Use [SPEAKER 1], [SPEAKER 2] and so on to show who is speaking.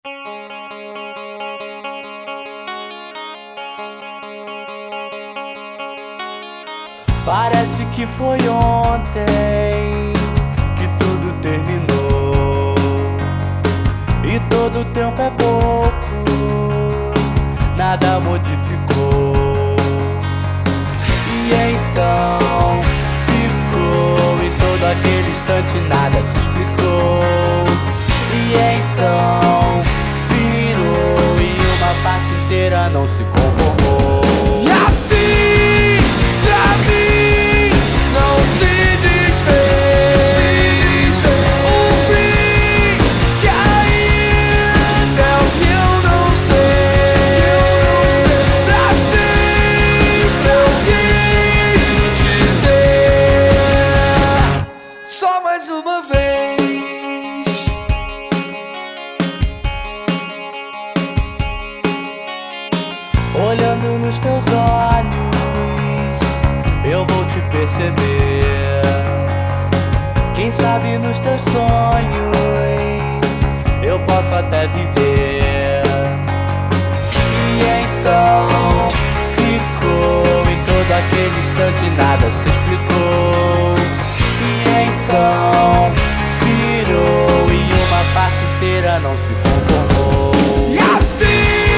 [SPEAKER 1] Parece que foi ontem que tudo terminou, e todo tempo é pouco, nada modificou. E então ficou, em todo aquele instante nada se explicou. E então virou, e uma parte inteira não se conformou.
[SPEAKER 2] E assim, pra mim, não se desfez um fim que ainda é o que eu não sei. Pra sempre eu quis te ter só mais uma vez.
[SPEAKER 1] Olhando nos teus olhos, eu vou te perceber. Quem sabe nos teus sonhos eu posso até viver. E então ficou, em todo aquele instante nada se explicou. E então virou, e uma parte inteira não se conformou.
[SPEAKER 2] E assim